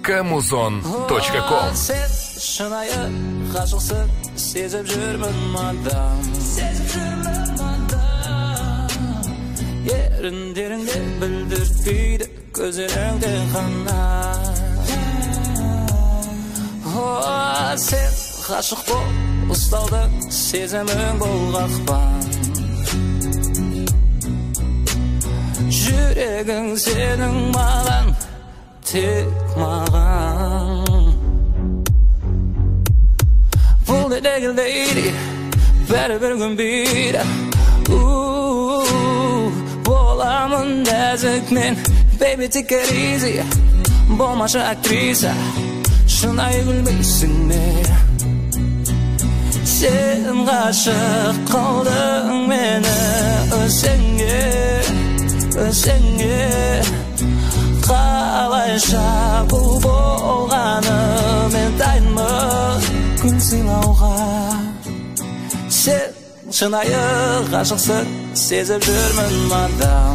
Kamuzon.com. Sen şınayı ғашықсың, сезіп жүрмін мадам. Еріндеріңде білдіртпейді көздеріңде ғана. Сен ғашық бол, ұсталды сезімің бұл қақпан. Жүрегің сенің маған, тек маған. Бұл не дегіл дейді, бәрі бір күн бейді. Боламын нәзік мен, baby take it easy. Болмашы актриса, шынайы күлмейсің мені. Сен ғашық қылдың мені өзіңе. Қалайша бұл болғаны мен дайынмын гүл сыйлауға. Сен шынайы ғашықсың, сезіп жүрмін мадам.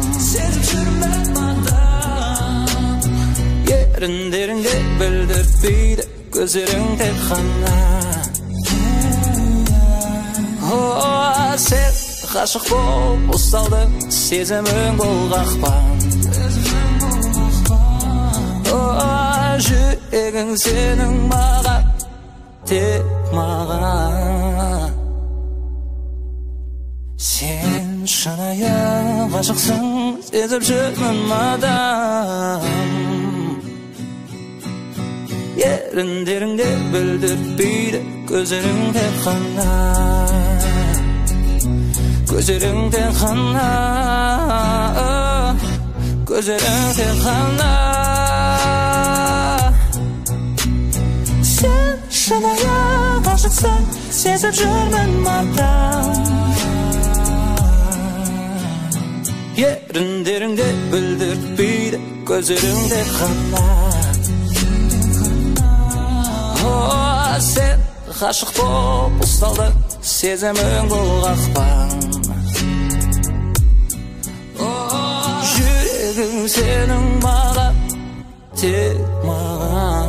Еріндеріңде білдіртпейді көздерің тек қана. Сен ғашық болып ұсталдың сезімің бұл қақпан. Жүрегің сенің маған, тек маған. Сен шынайы ғашықсың, сезіп жүрмін мадам. Еріндеріңде білдіртпейді көздерің тек қана. Көздерің тек қана, көздерің тек қана. Сен шынайы ғашықсың, сезіп жүрмін мадам. Еріндеріңде білдіртпейді көздерің тек қана. Сен ғашық болып ұсталдың сезімің бұл қақпан. Жүрегің сенің маған, тек маған.